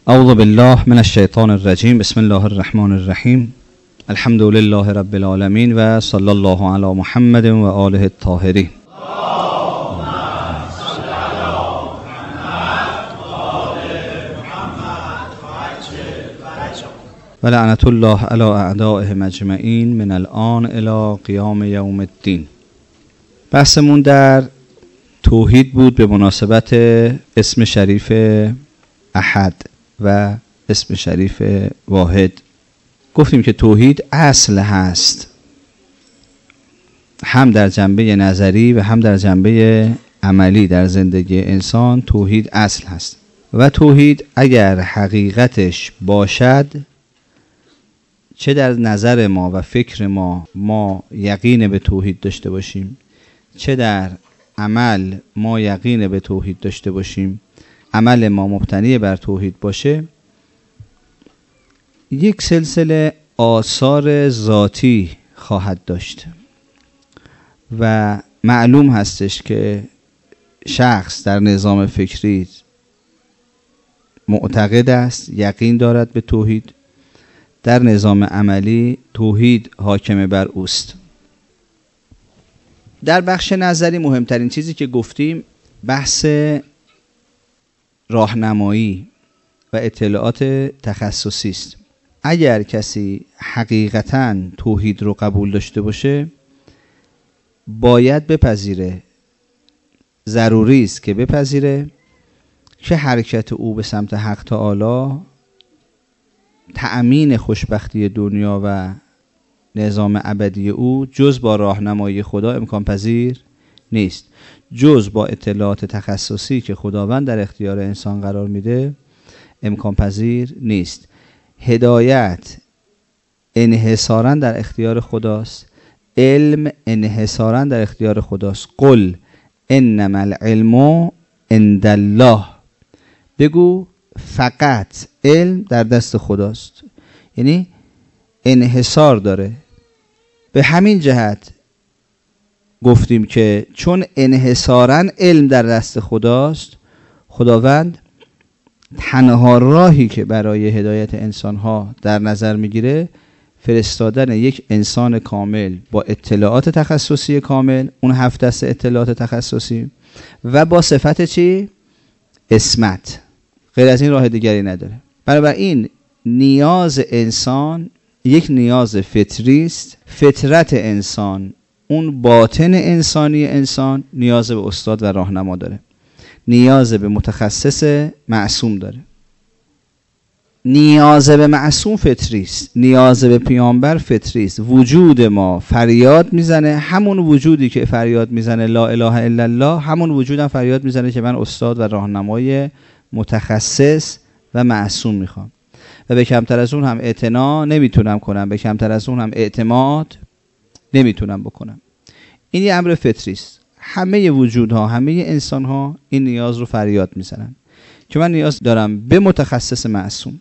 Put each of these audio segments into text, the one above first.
اعوذ بالله من الشیطان الرجیم. بسم الله الرحمن الرحیم. الحمد لله رب العالمین و صلی الله علی محمد و آله الطاهرین. و لعنت الله علی اعدائهم اجمعین من الآن الی قیام یوم الدین. بحثمون در توحید بود به مناسبت اسم شریف احد و اسم شریف واحد. گفتیم که توحید اصل هست، هم در جنبه نظری و هم در جنبه عملی در زندگی انسان توحید اصل هست و توحید اگر حقیقتش باشد، چه در نظر ما و فکر ما یقین به توحید داشته باشیم، چه در عمل ما یقین به توحید داشته باشیم، عمل ما مبتنی بر توحید باشه، یک سلسله آثار ذاتی خواهد داشت و معلوم هستش که شخص در نظام فکری معتقد است، یقین دارد به توحید، در نظام عملی توحید حاکم بر اوست. در بخش نظری مهمترین چیزی که گفتیم بحث راهنمایی و اطلاعات تخصصی است. اگر کسی حقیقتاً توحید رو قبول داشته باشه، باید بپذیره، ضروری است که بپذیره که حرکت او به سمت حق تعالی تأمین خوشبختی دنیا و نظام ابدی او جز با راهنمایی خدا امکان پذیر نیست، جز با اطلاعات تخصصی که خداوند در اختیار انسان قرار میده امکان پذیر نیست. هدایت انحصاراً در اختیار خداست، علم انحصاراً در اختیار خداست. قل انما العلم عند الله، بگو فقط علم در دست خداست، یعنی انحصار داره. به همین جهت گفتیم که چون انحصاراً علم در دست خداست، خداوند تنها راهی که برای هدایت انسانها در نظر میگیره فرستادن یک انسان کامل با اطلاعات تخصصی کامل، اون 7 دسته اطلاعات تخصصی، و با صفت چی؟ عصمت. غیر از این راه دیگری نداره. بنابراین نیاز انسان یک نیاز فطری است. فطرت انسان، اون باطن انسانی انسان، نیاز به استاد و راهنما داره، نیاز به متخصص معصوم داره. نیاز به معصوم فطری است، نیاز به پیامبر فطری است. وجود ما فریاد میزنه، همون وجودی که فریاد میزنه لا اله الا الله، همون وجودم فریاد میزنه که من استاد و راهنمای متخصص و معصوم میخوام و به کمتر از اون هم اعتنا نمیتونم کنم، به کمتر از اون هم اعتماد نمیتونم بکنم. این یه امر فطری است. همه وجودها، همه انسانها این نیاز رو فریاد میزنن که من نیاز دارم به متخصص معصوم،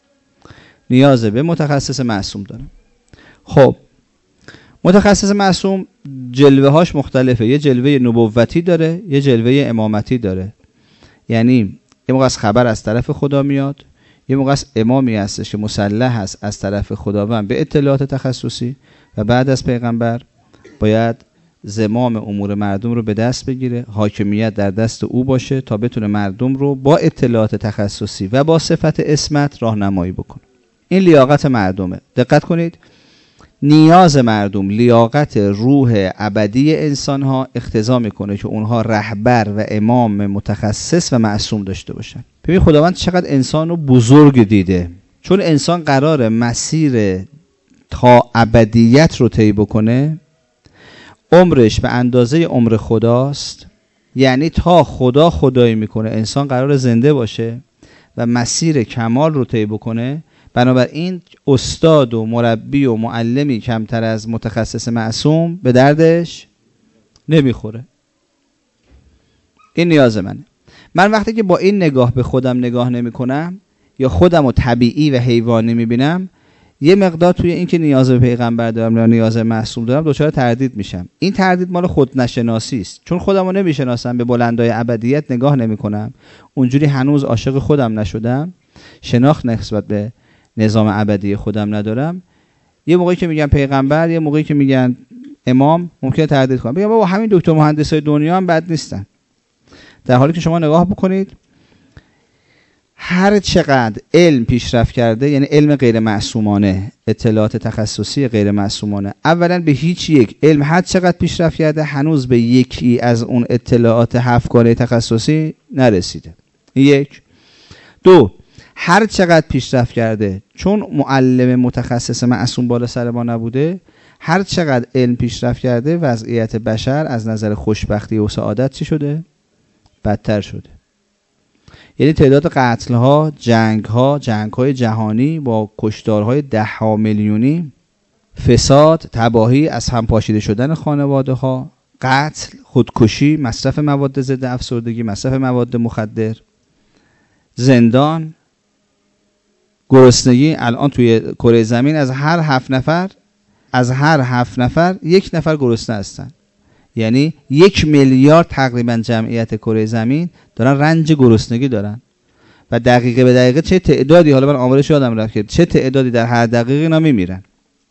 نیاز به متخصص معصوم دارم. خب متخصص معصوم جلوه هاش مختلفه، یه جلوه نبوتی داره، یه جلوه امامتی داره. یعنی یه موقع از خبر از طرف خدا میاد، یه موقع از امامی هستش که مسلح هست از طرف خداوند به اطلاعات تخصصی و بعد از پیغمبر باید زمام امور مردم رو به دست بگیره، حاکمیت در دست او باشه تا بتونه مردم رو با اطلاعات تخصصی و با صفت عصمت راهنمایی بکنه. این لیاقت مردمه. دقت کنید، نیاز مردم، لیاقت روح ابدی انسان ها اقتضا میکنه که اونها رهبر و امام متخصص و معصوم داشته باشن. ببین خداوند چقدر انسان رو بزرگ دیده. چون انسان قراره مسیر تا ابدیت رو طی بکنه، عمرش به اندازه عمر خداست، یعنی تا خدا خدایی میکنه انسان قرار زنده باشه و مسیر کمال رو طی بکنه. بنابراین استاد و مربی و معلمی کمتر از متخصص معصوم به دردش نمیخوره. این نیاز منه. من وقتی که با این نگاه به خودم نگاه نمی کنم یا خودم رو طبیعی و حیوانی میبینم، یه مقدار توی این که نیاز به پیغمبر دارم یا نیاز به معصوم دارم دچار تردید میشم. این تردید مال خودنشناسی است، چون خودم رو نمیشناسم، به بلندای ابدیت نگاه نمی کنم، اونجوری هنوز عاشق خودم نشدم. شناخت نسبت به نظام ابدی خودم ندارم، یه موقعی که میگن پیغمبر، یه موقعی که میگن امام، ممکنه تردید کنم، بگم بابا همین دکتر مهندسای دنیا هم بد نیستن. در حالی که شما نگاه بکنید هر چقدر علم پیشرفت کرده، یعنی علم غیر معصومانه، اطلاعات تخصصی غیر معصومانه، اولا به هیچ یک علم هر چقدر پیشرفت کرده هنوز به یکی از اون اطلاعات 7 گانه تخصصی نرسیده. یک. دو، هر چقدر پیشرفت کرده، چون معلم متخصص معصوم بالا سر ما نبوده، هر چقدر علم پیشرفت کرده وضعیت بشر از نظر خوشبختی و سعادت چی شده؟ بدتر شده. یعنی تعداد قتل‌ها، جنگ‌های جهانی با کشتارهای 10 میلیونی، فساد، تباهی، از هم پاشیده شدن خانواده‌ها، قتل، خودکشی، مصرف مواد ضد افسردگی، مصرف مواد مخدر، زندان، گرسنگی. الان توی کره زمین از هر 7 نفر 1 نفر گرسنه هستن. یعنی 1 میلیارد تقریبا جمعیت کره زمین دارن رنج گرسنگی دارن و دقیقه به دقیقه چه تعدادی، حالا من آمارش یادم رفت که چه تعدادی در هر دقیقه اینا میمیرن.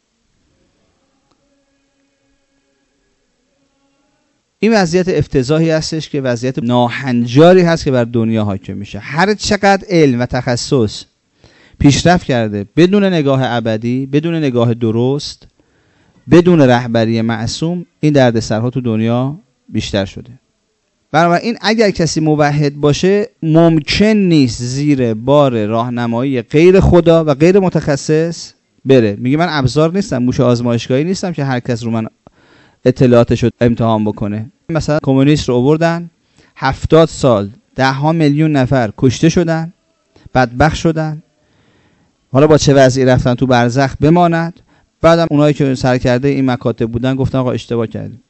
این وضعیت افتضاحی هستش که وضعیت ناهنجاری هست که بر دنیا حاکم میشه. هر چقدر علم و تخصص پیشرفت کرده بدون نگاه ابدی، بدون نگاه درست، بدون رهبری معصوم، این دردسرها تو دنیا بیشتر شده. بنابراین اگر کسی موحد باشه ممکن نیست زیر بار راهنمایی غیر خدا و غیر متخصص بره. میگه من ابزار نیستم، موش آزمایشگاهی نیستم که هر کس رو من اطلاعاتش رو امتحان بکنه. مثلا کمونیست رو آوردن 70 سال 10 میلیون نفر کشته شدن، بدبخت شدن، حالا با چه وضعی رفتن تو برزخ بماند. بعدم اونایی که سرکرده این مکاتب بودن گفتن آقا اشتباه کردیم.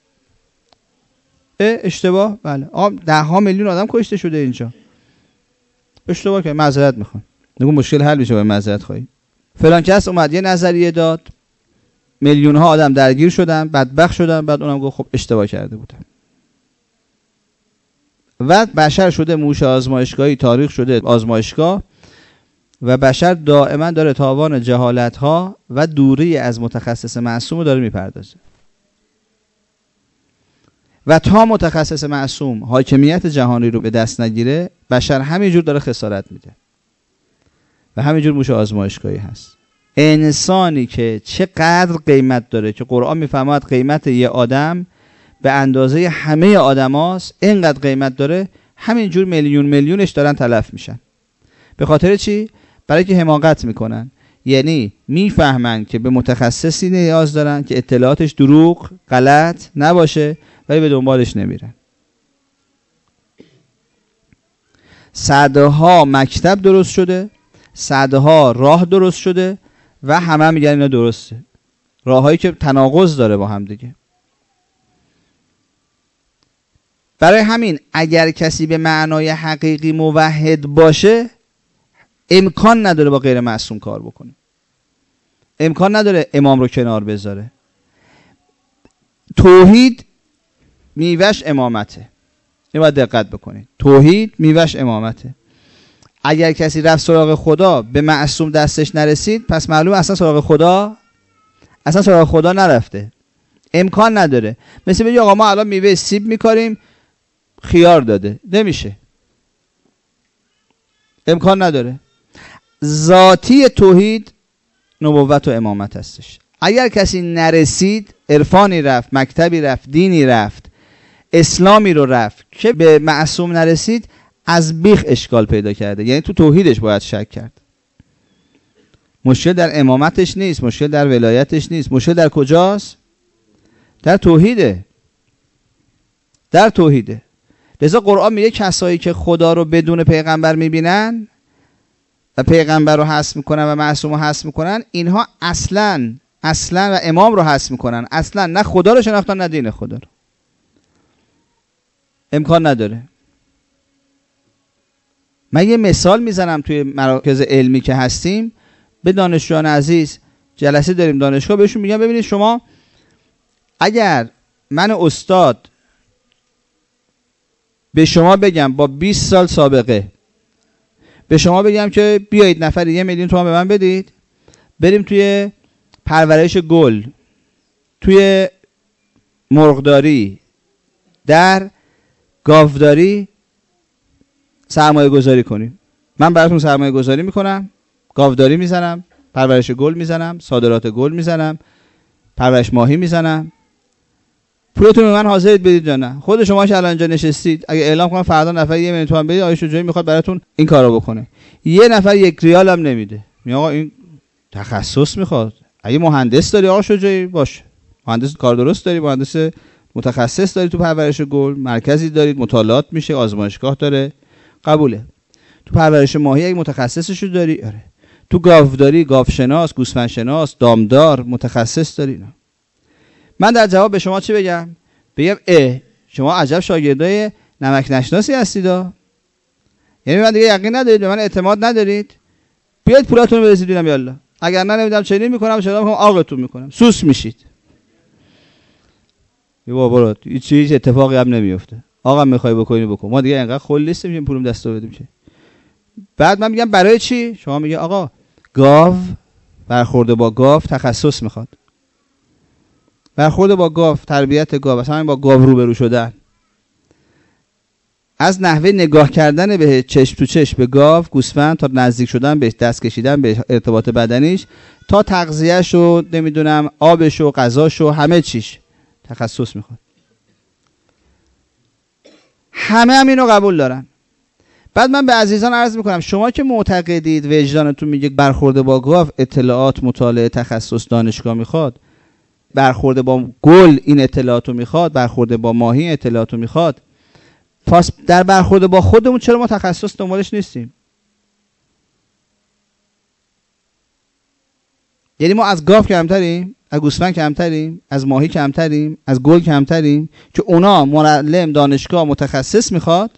اشتباه؟ بله. آقا 10 میلیون آدم کشته شده اینجا. اشتباه کرد، معذرت میخوام. نگو مشکل حل میشه با معذرت خواهی. فلان کس اومد یه نظریه داد، میلیون ها آدم درگیر شدن، بدبخت شدن، بعد اونم گفت خب اشتباه کرده بودم. و بشر شده موش آزمایشگاهی، تاریخ شده آزمایشگاه و بشر دائما داره تاوان جهالت ها و دوری از متخصص معصوم داره میپردازه. و تا متخصص معصوم حاکمیت جهانی رو به دست نگیره، بشر همینجور داره خسارت میده و همینجور موش آزمایشگاهی هست. انسانی که چقدر قیمت داره که قرآن میفرماید قیمت یه آدم به اندازه همه آدم هاست، اینقدر قیمت داره، همینجور میلیونش دارن تلف میشن. به خاطر چی؟ برای که حماقت میکنن. یعنی میفهمن که به متخصصی نیاز دارن که اطلاعاتش دروغ، غلط نباشه، ولی به دنبالش نمیرن. صدها مکتب درست شده، صدها راه درست شده و همه میگن اینا درسته. راههایی که تناقض داره با هم دیگه. برای همین اگر کسی به معنای حقیقی موحد باشه امکان نداره با غیر معصوم کار بکنه. امکان نداره امام رو کنار بذاره. توحید میوهش امامته. این باید دقت بکنید. توحید میوهش امامته. اگر کسی رفت سراغ خدا به معصوم دستش نرسید، پس معلوم اصلا سراغ خدا نرفته. امکان نداره. مثل بگی آقا ما الان میوه سیب میکاریم خیار داده، نمیشه. امکان نداره. ذاتی توحید نبوت و امامت هستش. اگر کسی نرسید، عرفانی رفت، مکتبی رفت، دینی رفت، اسلامی رو رفت که به معصوم نرسید، از بیخ اشکال پیدا کرده. یعنی تو توحیدش باید شک کرد. مشکل در امامتش نیست، مشکل در ولایتش نیست، مشکل در کجاست؟ در توحیده. در توحیده. لذا قرآن میگه کسایی که خدا رو بدون پیغمبر میبینن و پیغمبر رو حذف میکنن و معصوم رو حذف میکنن، اینها اصلا و امام رو حذف میکنن. اصلا نه خدا رو شناختن نه دین خدا رو. امکان نداره. من یه مثال میزنم توی مراکز علمی که هستیم، به دانشجویان عزیز جلسه داریم دانشگاه، بهشون میگم ببینید شما اگر من استاد به شما بگم با 20 سال سابقه به شما بگم که بیایید نفری 1 میلیون تومان به من بدید، بریم توی پرورش گل، توی مرغداری، در گاوداری سرمایه گذاری کنیم. من براتون سرمایه گذاری میکنم، گاوداری میزنم، پرورش گل میزنم، صادرات گل میزنم، پرورش ماهی میزنم. پولتون به من حاضرید بدید یا نه؟ خود شما که الان اینجا نشستید اگه اعلام کنم فردا نفر 1 میلیون تومان بدید، آقای شجاعی میخواد براتون این کارو بکنه، 1 نفر 1 ریال هم نمیده. میگه آقا این تخصص میخواد. اگه مهندس داری آقا شجاعی باشه، مهندس کار درست داری، مهندس متخصص داری تو پرورش گل، مرکزی دارید مطالعات میشه، آزمایشگاه داره، قبوله. تو پرورش ماهی اگه متخصصشو داری، آره. تو گاوداری گاوشناس، گوسفندشناس، دامدار متخصص داری. نه. من در جواب به شما چی بگم؟ بگم شما عجب شاگردای نمک نشناسی هستیدا. یعنی من دیگه یقین ندارید، به من اعتماد ندارید، بیاید پولاتون رو برسید ببینم یالا. اگر نه نمیدم چنین میکنم، چرا میکنم آقتون میکنم، سوس میشید. بابا هیچ اتفاقی هم نمیفته. آقا میخوای بکنی بکن، ما دیگه اینقدر خل نیستیم که پولم دستو بدیم چه. بعد من میگم برای چی؟ شما میگه آقا گاو، برخورد با گاو تخصص میخواد. برخورد با گاو، تربیت گاو، مثلا با گاو روبرو شدن، از نحوه نگاه کردن به چشم تو چشم به گاو، گوسفند، تا نزدیک شدن به دست کشیدن به ارتباط بدنیش، تا تغذیه‌ش و نمیدونم آبش و غذاش و همه چیش تخصص میخواد. همه هم اینو قبول دارن. بعد من به عزیزان عرض میکنم شما که معتقدید وجدانتون میگه برخورد با گاو اطلاعات، مطالعه، تخصص، دانشگاه میخواد، برخورد با گل این اطلاعاتو میخواد، برخورد با ماهی اطلاعاتو میخواد، پس در برخورد با خودمون چرا ما تخصص دنبالش نیستیم؟ یعنی ما از گاو کمتریم، از گوسفند کمتریم، از ماهی کمتریم، از گل کمتریم که اونا معلم، دانشگاه، متخصص میخواد،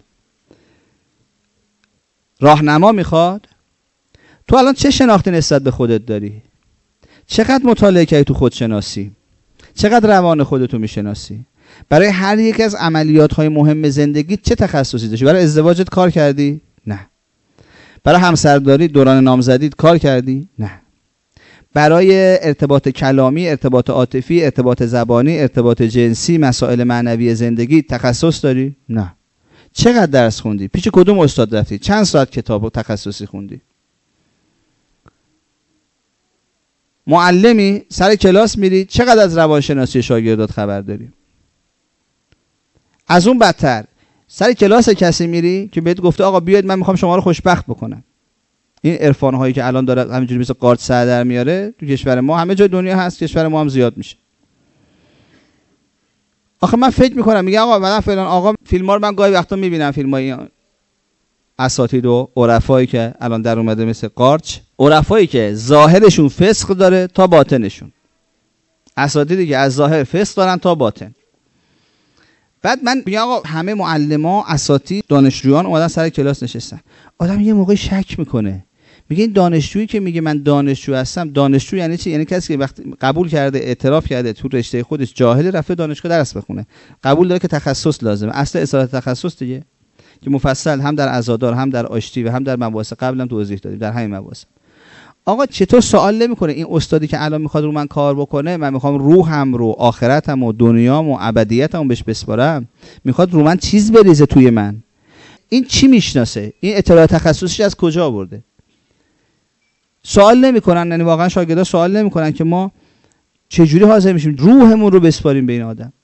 راهنما میخواد. تو الان چه شناختی نسبت به خودت داری؟ چقدر مطالعه کردی تو خودشناسی؟ چقدر روان خودتو میشناسی؟ برای هر یک از عملیات‌های مهم زندگی چه تخصصی داشتی؟ برای ازدواجت کار کردی؟ نه. برای همسرداری دوران نامزدیت کار کردی؟ نه. برای ارتباط کلامی، ارتباط عاطفی، ارتباط زبانی، ارتباط جنسی، مسائل معنوی زندگی تخصص داری؟ نه. چقدر درس خوندی؟ پیش کدوم استاد رفتی؟ چند ساعت کتاب تخصصی خوندی؟ معلمی؟ سر کلاس میری؟ چقدر از روانشناسی شاگردات خبر داری؟ از اون بدتر سر کلاس کسی میری که بهت گفته آقا بیاید من میخوام شما رو خوشبخت بکنم. این عرفان هایی که الان داره همینجوری مثل قارچ سر در میاره تو کشور ما، همه جای دنیا هست، کشور ما هم زیاد میشه. آخه من فکر میکنم میگه آقا مثلا فلان آقا فیلم‌ها رو من گاهی وقتا میبینم، فیلمای اساتید و عرفایی که الان در اومده مثل قارچ، عرفایی که ظاهرشون فسق داره تا باطنشون، اساتیدی که از ظاهر فسق دارن تا باطن. بعد من میگم آقا همه معلما، اساتید، دانشجویان اومدن سر کلاس نشستن. آدم یه موقع شک میکنه، میگه این دانشجویی که میگه من دانشجو هستم، دانشجو یعنی چی؟ یعنی کسی که وقتی قبول کرده، اعتراف کرده تو رشته خودش جاهل، رفته دانشگاه درس بخونه، قبول داره که تخصص لازمه. اصل اصالت تخصص دیگه که مفصل هم در عزادار، هم در آشتی و هم در مباحث قبلم توضیح دادیم در همین مباحث. آقا چطور سوال نمیکنه این استادی که الان میخواد رو من کار بکنه، من میخوام روحم رو، آخرتم و دنیام و ابدیتم بهش بسپارم، میخواد رو من چیز بریزه توی من، این چی میشناسه؟ این اطلاع تخصصیش از کجا آورده؟ سوال نمیکنن. یعنی واقعا شاگردا سوال نمیکنن که ما چجوری حاضر میشیم روحمون رو بسپاریم به این آدم.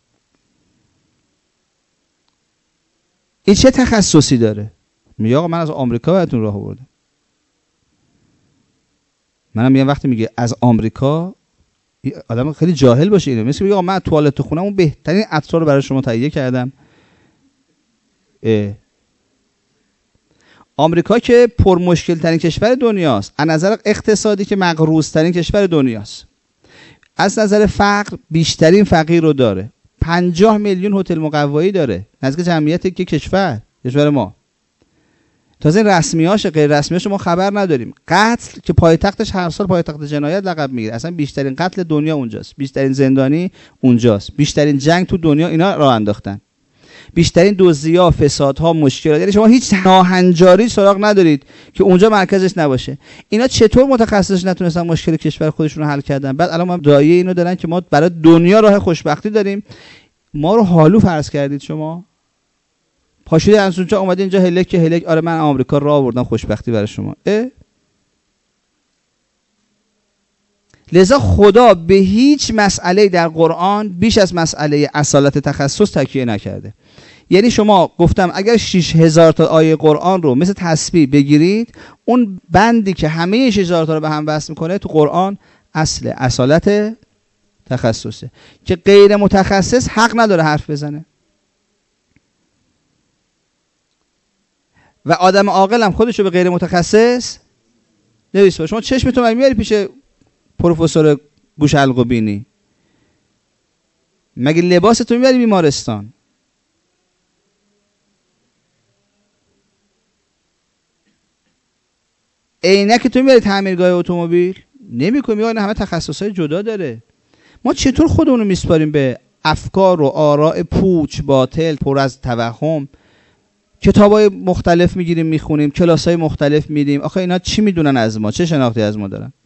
این چه تخصصی داره؟ میگه آقا من از آمریکا براتون راه آوردم. منم میگم وقتی میگه از آمریکا، آدم خیلی جاهل باشه اینو، مثل میگه آقا من توالت خونم اون بهترین عطر رو برای شما تهیه کردم. آمریکا که پر مشکل ترین کشور دنیاست، از نظر اقتصادی که مغروض ترین کشور دنیاست، از نظر فقر بیشترین فقیر رو داره، 50 میلیون هتل مقوایی داره، نزدیک جمعیت یک کشور ما. تازه رسمیاش غیر رسمیاش ما خبر نداریم. قتل که پایتختش هر سال پایتخت جنایت لقب میگیره، اصلا بیشترین قتل دنیا اونجاست، بیشترین زندانی اونجاست، بیشترین جنگ تو دنیا اینا راه انداختن. بیشترین دزدی‌ها، فسادها، مشکلات، یعنی شما هیچ ناهنجاری سراغ ندارید که اونجا مرکزش نباشه. اینا چطور متخصصش نتونستن مشکل کشور خودشون رو حل کردن؟ بعد الان ما دایه اینو دارن که ما برای دنیا راه خوشبختی داریم. ما رو حالو فرض کردید شما. پاشید از اونجا اومدید اینجا هلک آره من آمریکا راه آوردم خوشبختی برای شما. لذا خدا به هیچ مسئله در قرآن بیش از مسئله اصالت تخصص تکیه نکرده. یعنی شما گفتم اگر 6000 تا آیه قرآن رو مثل تسبیح بگیرید، اون بندی که همه 6000 تا رو به هم وصل میکنه تو قرآن اصالت تخصصه که غیر متخصص حق نداره حرف بزنه. و آدم عاقل هم خودشو به غیر متخصص نمی‌رسونه. شما چشمتون میاری پیش پروفسور گوش حلق و بینی، مگه لباستون میبری بیمارستان؟ عینکتون میبری تعمیرگاه اتومبیل؟ نمی‌کنی. میگن همه تخصصهای جدا داره. ما چطور خودمون رو میسپاریم به افکار و آراء پوچ باطل پر از توهم؟ کتابای مختلف میگیریم میخونیم، کلاسای مختلف میدیم. آخه اینا چی میدونن از ما؟ چه شناختی از ما دارن؟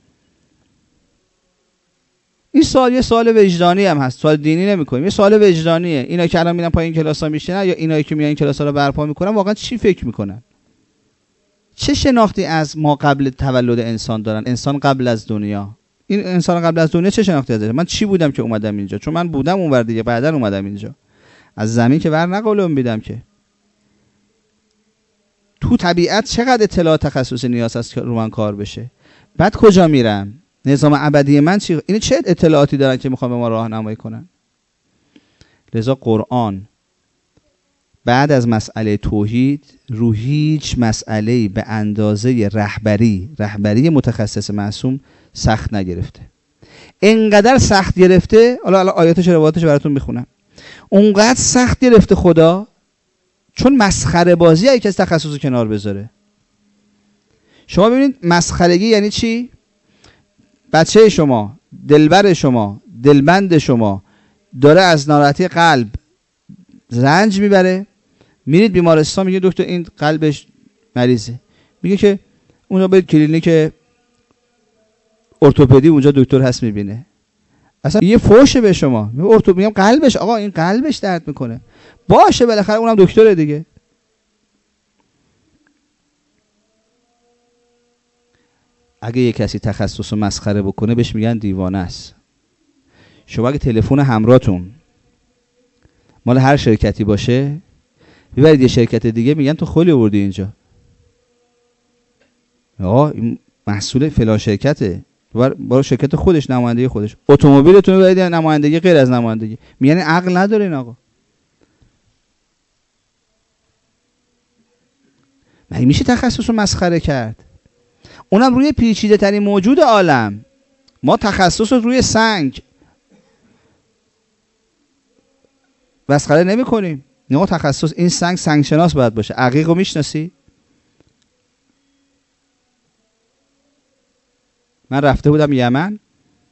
این سوال یه سوال وجدانی هم هست، سوال دینی نمی‌کنیم، یه سوال وجدانیه. اینا که الان میرن پایین کلاسا میشینن یا اینایی که میان این کلاسا رو برپا میکنن واقعا چی فکر میکنن؟ چه شناختی از ما قبل تولد انسان دارن؟ انسان قبل از دنیا، این انسان قبل از دنیا چه شناختی داره؟ من چی بودم که اومدم اینجا؟ چون من بودم اونور دیگه، بعدن اومدم اینجا. از زمین که ور نقلم بیدم که. تو طبیعت چقدر اطلاعات تخصصی نیاز هست که رو من کار بشه؟ بعد کجا میرم؟ نظام ابدی من چی؟ این چه اطلاعاتی دارن که میخوان به ما راهنمایی کنن؟ لذا قرآن بعد از مسئله توحید رو هیچ مسئله‌ای به اندازه رهبری متخصص معصوم سخت نگرفته. اینقدر سخت گرفته، حالا آیاتش و روایاتش براتون میخونم. اونقدر سخت گرفته خدا چون مسخره بازی یک از تخصص کنار بذاره. شما ببینید مسخرگی یعنی چی؟ بچه شما، دلبر شما، دلبند شما داره از ناراحتی قلب رنج میبره، میرید بیمارستان، میگه دکتر این قلبش مریضه، میگه که اونجا برید کلینیک ارتوپدی، اونجا دکتر هست میبینه. اصلا یه فوشه به شما، میگم قلبش، آقا این قلبش درد میکنه، باشه بالاخره اونم دکتره دیگه. اگه یه کسی تخصص رو مسخره بکنه بهش میگن دیوانه است. شما اگه تلفن همراهتون مال هر شرکتی باشه، ببرید یه شرکت دیگه، میگن تو خلی آوردی اینجا، آقا این محصول فلان شرکته، برای شرکت خودش، نمایندگی خودش. اتومبیلتون رو ببرید نمایندگی غیر از نمایندگی، میگن عقل نداره این آقا. مگه میشه تخصص رو مسخره کرد؟ اونم روی پیچیده ترین موجود عالم. ما تخصص رو روی سنگ مسخره نمی کنیم. نه تخصص این سنگ شناس باید باشه. عقیق رو میشناسی؟ من رفته بودم یمن،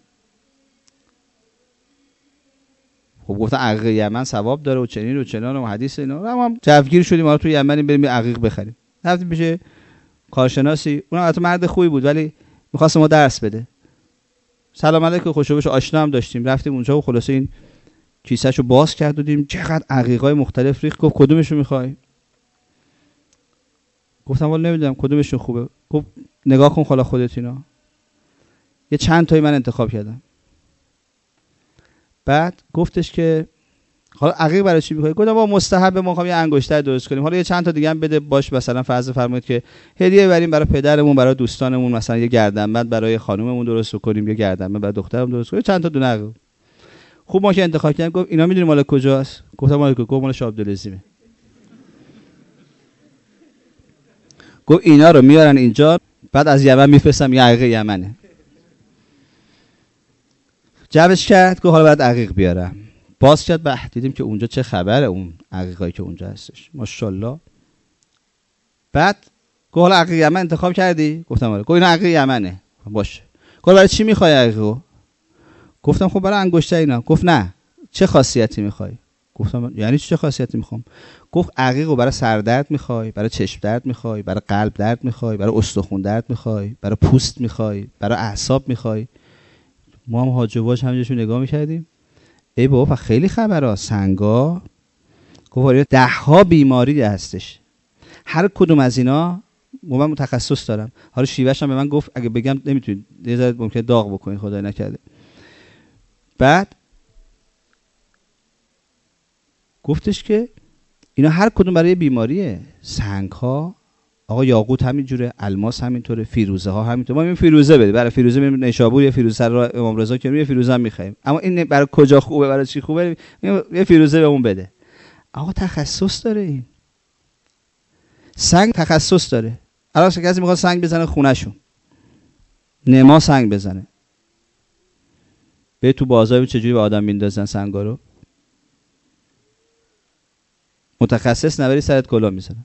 خب گفتن عقیق یمن ثواب داره و چنین و چنان و حدیث اینا، ما هم جوگیر شدیم ما تو یمن بریم عقیق بخریم. رفتیم پیش کارشناسی، اون البته مرد خوبی بود ولی می‌خواست ما درس بده. سلام علیکم، خوشو آشنا هم داشتیم. رفتیم اونجا و خلاصه این کیسه‌شو باز کرد و دیدیم چقدر عقیقای مختلف ریخت. گفت کدومشو می‌خوای؟ گفتم والا نمیدونم کدومشون خوبه. گفت نگاه کن خالا خودت اینا. یه چند تایی من انتخاب کردم. بعد گفتش که حالا عقیق برای چی می‌خوای؟ گفتم با مستحب ما می‌خوام یه انگشتر درست کنیم، حالا یه چند تا دیگه هم بده باش، مثلا فرض فرمایید که هدیه بریم برای پدرمون، برای دوستانمون، مثلا یه گردنبند برای خانوممون درست کنیم، یه گردنبند برای دخترم درست کنیم، چند تا دونه عقیق. خوب ما که انتخاب کردیم. گفت اینا می‌دونی مال کجاست؟ گفتم مال شاه عبدالعظیمه. گفت اینا رو میارن اینجا، بعد از یمن میفرستم یه عقیق یمنه. جوش کرد، گفت حالا بعد عقیق بیارم. باز کرد، دیدیم که اونجا چه خبره، اون عقیقایی که اونجا هستش ماشاءالله. بعد گفت حالا عقیق یمن انتخاب کردی؟ گفتم آره. گفت این عقیق یمنه. باشه. گفت برای چی میخوای عقیقو؟ گفتم خب برای انگشتر اینا. گفت نه، چه خاصیتی میخوای؟ گفتم یعنی چه خاصیتی میخوام؟ گفت عقیق رو برای سردرد میخوای، برای چشم درد میخوای، برای قلب درد میخوای، برای استخوان درد میخوای، برای پوست میخوای، برای اعصاب میخوای. ما هم حاج واج همینجاشو نگاه میکردیم. ای بابا خیلی خبره. سنگا گفت 10 ها بیماری هستش، هر کدوم از اینا من متخصص دارم. حالا شیوهش هم به من گفت اگه بگم نمیتونید، یه ذره ممکنه داغ بکنید، خدای نکرده. بعد گفتش که اینا هر کدوم برای بیماریه. سنگ ها آقا یاقوت همینجوره، الماس همینطوره، فیروزه ها همینطوره. ما میگیم فیروزه بده، برای فیروزه میریم نیشابور یه فیروزه رو امام رضا که یه فیروزه هم میخوایم، اما این برای کجا خوبه برای چی خوبه یه فیروزه بهمون بده. آقا تخصص داره این سنگ، تخصص داره. الان کسی میخواد سنگ بزنه خونه‌شون، نما سنگ بزنه، به تو بازار چجوری به آدم میندازن سنگا رو؟ متخصص نبری سرت کلا میزنن.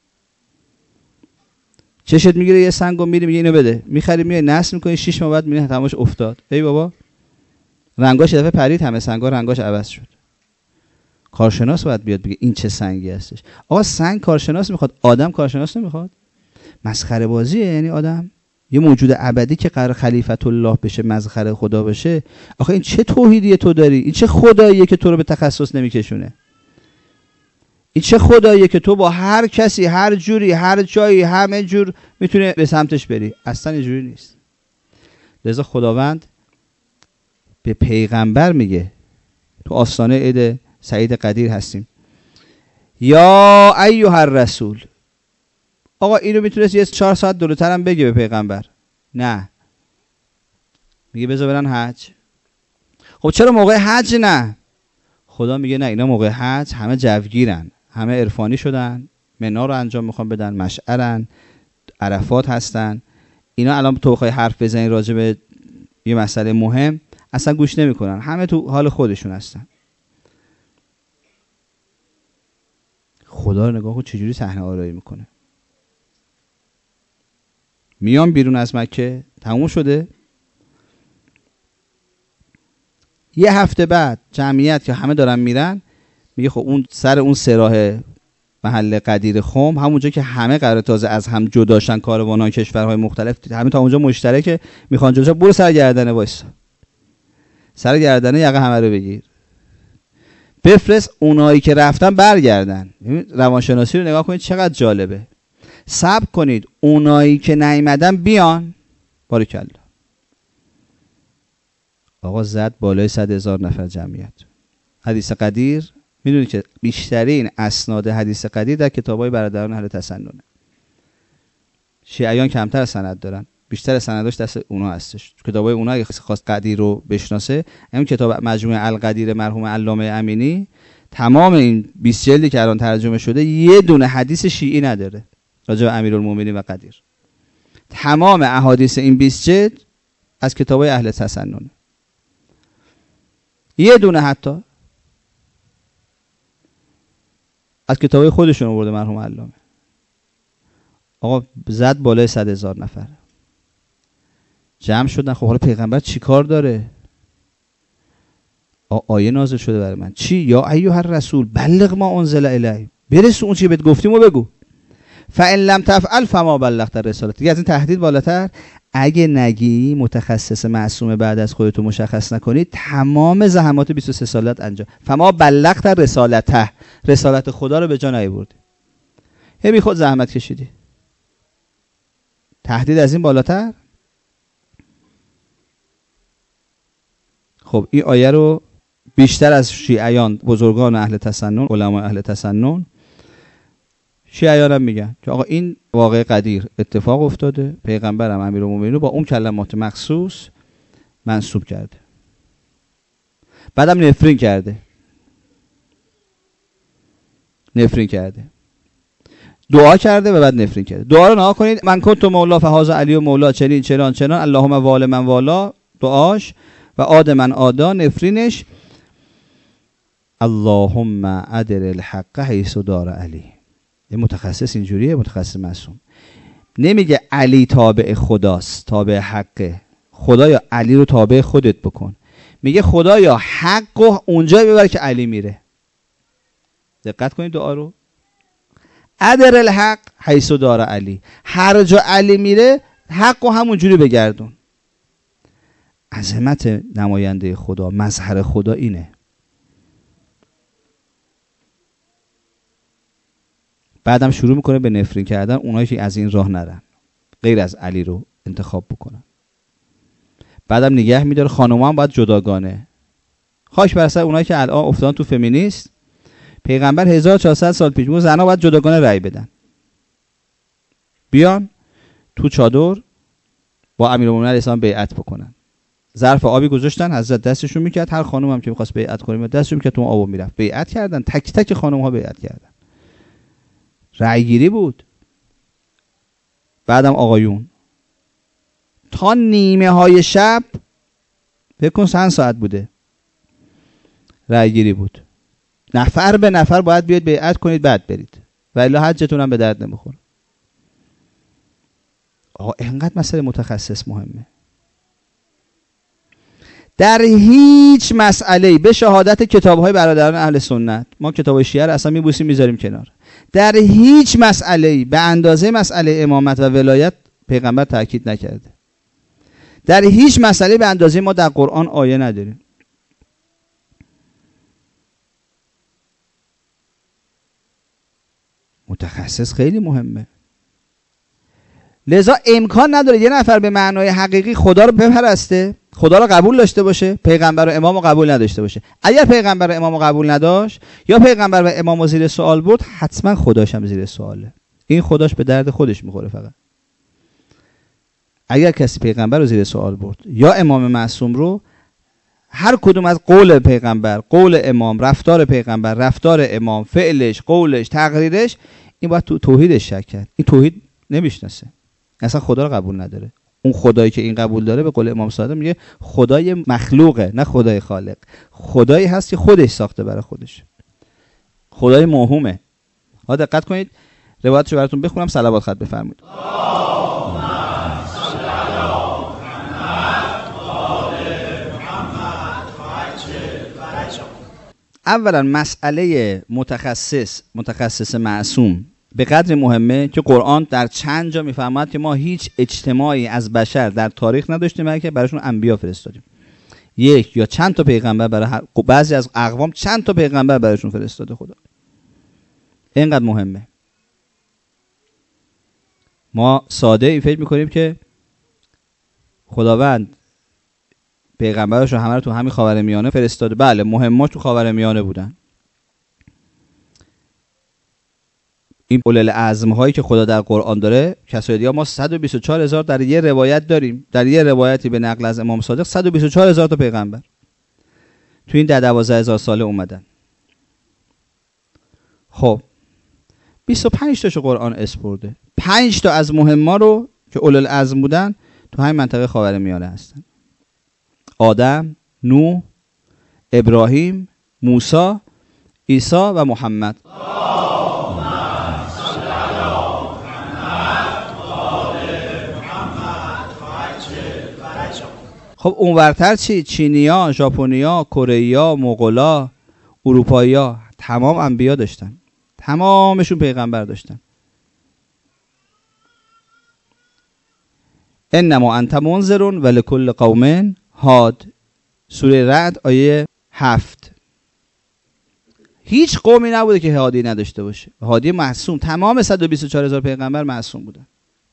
چشت میگیره یه سنگو میری میگه اینو بده، میخری میای نصب میکنی 6 ماه بعد میبینی تماش افتاد. ای بابا رنگاش دفعه پرید، همه سنگا رنگاش عوض شد. کارشناس باید بیاد بگه این چه سنگی هستش. آقا سنگ کارشناس میخواد، آدم کارشناس نمیخواد. مسخره بازیه. یعنی آدم یه موجود ابدی که قرار خلیفت الله بشه، مظهر خدا بشه. آخه این چه توحیدیه تو داری؟ این چه خداییه که تو رو به تخصص نمیکشونه؟ این چه خداییه که تو با هر کسی هر جوری هر جایی همه جور میتونه به سمتش بری؟ اصلا اینجوری نیست. لذا خداوند به پیغمبر میگه، تو آستانه عید سعید قدیر هستیم، یا ایها الرسول. آقا اینو میتونست یه 4 ساعت دورتر هم بگه به پیغمبر، نه میگه بذار برن حج. خب چرا موقع حج نه؟ خدا میگه نه، اینا موقع حج همه جوگیرن، همه عرفانی شدن، منا رو انجام میخوان بدن، مشعرن، عرفات هستن. اینا الان تو بخوای حرف بزنی راجع به یه مسئله مهم اصلا گوش نمیکنن، همه تو حال خودشون هستن. خدا رو نگاه کن چجوری صحنه آرایی میکنه. میام بیرون از مکه، تموم شده. یه هفته بعد جمعیت که همه دارن میرن، میگه خب اون سر اون سراح محل قدیر خم، همونجا که همه قرار تازه از هم جداشن، کاروانان کشورهای مختلف همه تا اونجا مشترکه، میخوان جدا. برو سر گردنه وایسا، سر گردنه یقه همه رو بگیر، بفرست اونایی که رفتن برگردن. روانشناسی رو نگاه کنید چقدر جالبه. صبر کنید اونایی که نیومدن بیان. باریکلا. آقا زد بالای 100,000 نفر جمعیت. حدیث قدیر میدونید که بیشترین اسناد حدیث قدیر در کتابای برادران اهل تسننه. شیعیان کمتر سند دارن، بیشتر سنداش دست اونا هستش. کتابای اونا اگه خواست قدیر رو بشناسه، همین کتاب مجموعه القدیر مرحوم علامه امینی، تمام این 20 جلدی که الان ترجمه شده یه دونه حدیث شیعی نداره راجع به امیرالمومنین و قدیر. تمام احادیث این 20 جلد از کتابای اهل تسنن، یه دونه حتی از کتابای خودشون آورده مرحوم علامه. آقا زد بالای 100,000 نفر جمع شدن. خب حالا پیغمبر چی کار داره؟ آیه نازل شده برای من، چی؟ یا ایها الرسول بلغ ما انزل الیک، برسون اون چی بهت گفتیم و بگو. فان لم تفعل فما بلغت الرساله. دیگه از این تهدید بالاتر اگه نگی، متخصص معصوم بعد از خودتو مشخص نکنی، تمام زحمات 23 سالت انجام. فما بلغت رسالته، رسالت خدا رو به جا نیاوردی، بی خود زحمت کشیدی. تهدید از این بالاتر؟ خب این آیه رو بیشتر از شیعیان، بزرگان اهل تسنن، علمای اهل تسنن، شیعیان هم میگن که آقا این واقعه قدیر اتفاق افتاده، پیغمبرم امیرالمومنین رو با اون کلمات مخصوص منسوب کرده، بعدم نفرین کرده، دعا کرده و بعد نفرین کرده. دعا رو نها کنید، من کنت مولا فهذا علی و مولا، چنین اللهم وال من والا، دعاش، و آد من آدا، نفرینش اللهم ادر الحق حیث دار علی. یه متخصص اینجوریه، متخصص معصوم نمیگه علی تابع خداست، تابع حقه، خدایا علی رو تابع خودت بکن. میگه خدایا حق رو اونجا ببر که علی میره. دقت کنید دعا رو. ادر الحق حیث دار علی، هر جا علی میره حق و همون جوری بگردون. عظمت نماینده خدا، مظهر خدا اینه. بعدم شروع میکنه به نفرین کردن اونایی که از این راه نرن، غیر از علی رو انتخاب بکنن. بعدم نگه میداره خانوما هم باید جداگانه. خاک بر سر اونایی که الان افتادن تو فمینیست. پیغمبر 1400 سال پیش بود زنا باید جداگانه رأی بدن، بیان تو چادر با امیرالمومنین علیه السلام بیعت بکنن. ظرف آبی گذاشتن، حضرت دستشون میکرد، هر خانم هم که میخواست بیعت کنه دستشون میکرد، تو آبو میرفت بیعت کردن. تک تک خانم ها بیعت کردن. رأی گیری بود. بعدم آقایون تا نیمه های شب، فکر کن چند ساعت بوده، رأی گیری بود. نفر به نفر باید بیاد بیعت کنید بعد برید، و الا حجتون هم به درد نمیخوره. آقا اینقدر مسئله متخصص مهمه. در هیچ مسئله به شهادت کتاب‌های برادران اهل سنت، ما کتاب شیعه رو اصلا میبوسیم میذاریم کنار، در هیچ مسئله به اندازه مسئله امامت و ولایت پیغمبر تاکید نکرده. در هیچ مسئله به اندازه ما در قرآن آیه نداریم. متخصص خیلی مهمه. لذا امکان نداره یه نفر به معنای حقیقی خدا رو بپرسته، خدا رو قبول داشته باشه، پیغمبر و امام رو قبول نداشته باشه. اگر پیغمبر و امام رو قبول نداشت یا پیغمبر و امام رو زیر سوال برد، حتما خداش هم زیر سواله. این خداش به درد خودش میخوره. فقط اگر کسی پیغمبر رو زیر سوال برد یا امام معصوم رو، هر کدوم از قول پیغمبر، قول امام، رفتار پیغمبر، رفتار امام، فعلش، قولش، تقریرش، این باید تو توحیدش شک کرد. این توحید نمیشناسه، اصلا خدا رو قبول نداره. اون خدایی که این قبول داره به قول امام صادق میگه خدای مخلوقه، نه خدای خالق. خدایی هست که خودش ساخته برای خودش، خدای موهومه. ها دقت کنید، روایتشو براتون بخونم، صلوات خط بفرمایید. اولا مسئله متخصص معصوم به قدر مهمه که قرآن در چند جا میفرماید که ما هیچ اجتماعی از بشر در تاریخ نداشتیم بلکه براشون انبیا فرستادیم. یک یا چند تا پیغمبر برای بعضی از اقوام چند تا پیغمبر براشون فرستاده خدا. اینقدر مهمه. ما ساده این فکر میکنیم که خداوند پیغمبرش رو همه رو تو همین خاورمیانه فرستاده. بله مهماش تو خاورمیانه بودن. این اولل العزم هایی که خدا در قرآن داره کسایی دیگه، ما 124,000 در یه روایت داریم، در یه روایتی به نقل از امام صادق 124,000 تا پیغمبر تو این 12,000 ساله اومدن. خب 25 تاشو قرآن اسپرده، 5 تا از مهما رو که اولل العزم بودن تو همین منطقه خاورمیانه هستن. آدم، نوح، ابراهیم، موسی، عیسی و محمد. خب اونورتر چی؟ چینیا، ژاپنیا، کره‌ایا، مغولا، اروپایی‌ها تمام انبیا داشتن، تمامشون پیغمبر داشتن. انما انت منذر ولکل قوم هاد، سوره رعد آیه 7. هیچ قومی نبوده که هادی نداشته باشه. هادی معصوم، تمام 124,000 پیغمبر معصوم بودن،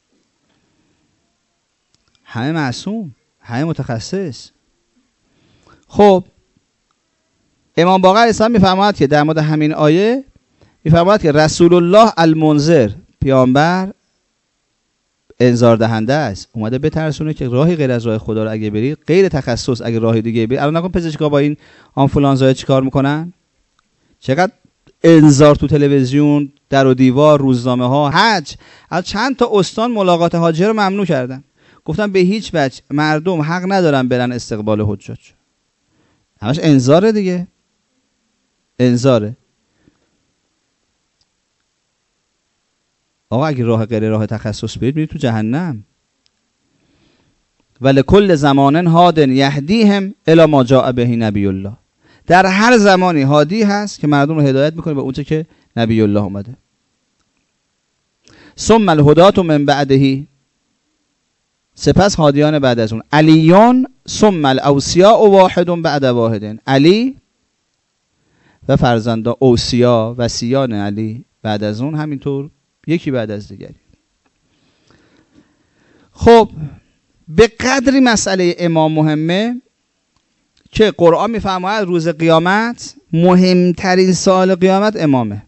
همه معصوم، همه متخصص. خب امام باقر علیه السلام میفرماید که در مورد همین آیه میفرماید که رسول الله المنذر، پیامبر انذار دهنده است، اومده بترسونه که راهی غیر از راه خدا رو اگه برید، غیر تخصص اگه راهی دیگه برید. الان نکن پزشکا با این آنفولانزا چیکار میکنن؟ چقدر انذار تو تلویزیون، در و دیوار، روزنامه ها، حج. از چند تا استان ملاقات حاجی رو ممنوع کردن، گفتن به هیچ وجه مردم حق ندارن برن استقبال حجاج. همش انذاره دیگه، انذاره. آقا اگه راه غیر راه تخصص برید میرید تو جهنم. ولکل زمان هاد یهدیهم الی ما جاء به نبی الله. در هر زمانی هادی هست که مردم رو هدایت میکنه به اونچه که نبی الله اومده. ثم الهدات من بعده، سپس هادیان بعد از اون. علیون ثم الاوصیاء واحد بعد واحد، علی و فرزندا اوصیا وصیان علی بعد از اون همینطور یکی بعد از دیگری. خب به قدری مسئله امام مهمه که قرآن میفرماید روز قیامت مهمترین سوال قیامت امامه.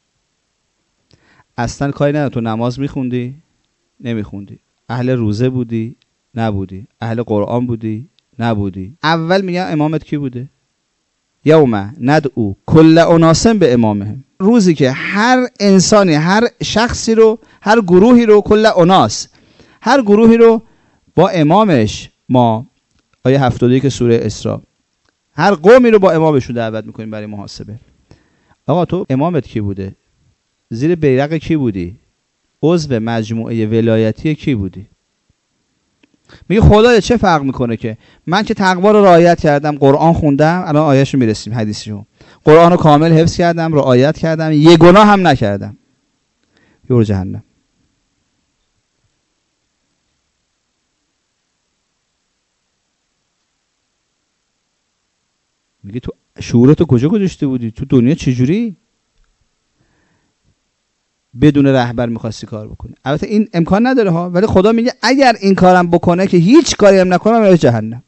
اصلا کاری نداره تو نماز میخوندی نمیخوندی، اهل روزه بودی نبودی، اهل قرآن بودی نبودی، اول میگن امامت کی بوده؟ یوم ندعو کل اناس به امامهم، روزی که هر انسانی، هر شخصی رو، هر گروهی رو، کل اناس، هر گروهی رو با امامش، ما آیه 71 سوره اسراء، هر قومی رو با امامشون دعوت میکنیم برای محاسبه. آقا تو امامت کی بوده؟ زیر بیرق کی بودی؟ عضو مجموعه ولایتی کی بودی؟ میگه خدایا چه فرق میکنه که من که تقوا رو رعایت کردم، قرآن خوندم، الان آیه‌شو میرسیم حدیثشو، قرآن رو کامل حفظ کردم، رعایت کردم، یه گناه هم نکردم، یورو جهنم. میگه تو شعورتو کجا گذاشته بودی؟ تو دنیا چجوری بدون رهبر میخواستی کار بکنی؟ البته این امکان نداره ها، ولی خدا میگه اگر این کارم بکنه که هیچ کاری هم نکنه من میرم جهنم.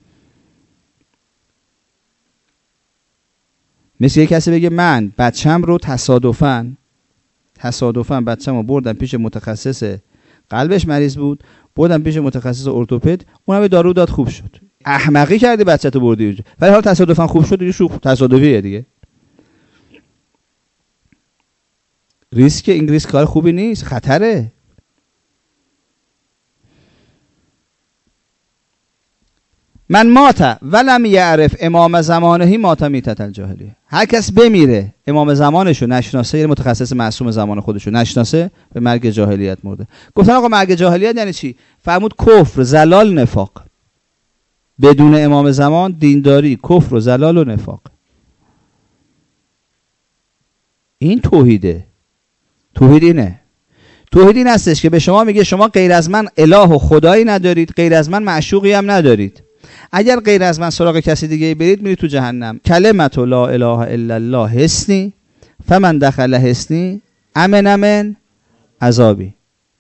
مثل یک کسی بگه من بچم رو تصادفاً بچم رو بردم پیش متخصص قلبش مریض بود، بردم پیش متخصص ارتوپد، اونم دارو داد خوب شد. احمقی کردی بچه‌تو بردی اونجا، ولی حالا تصادفاً خوب شد دیگه، شوخ تصادفیه دیگه. ریسک، این ریسک کار خوبی نیست، خطره. من مات ولم یعرف امام زمانه مات میتت الجاهلیه، هر کس بمیره امام زمانشو نشناسه، یعنی متخصص معصوم زمان خودشو نشناسه، به مرگ جاهلیت مرده. گفتن آقا مرگ جاهلیت یعنی چی؟ فرمود کفر، زلال، نفاق. بدون امام زمان دینداری، کفر و زلال و نفاق. این توحیده. توحید اینه. توحید این هستش که به شما میگه شما غیر از من اله و خدایی ندارید، غیر از من معشوقی هم ندارید. اگر غیر از من سراغ کسی دیگه برید میرید تو جهنم. کلمت لا اله الا الله حسنی فمن دخل حسنی امن من عذابی.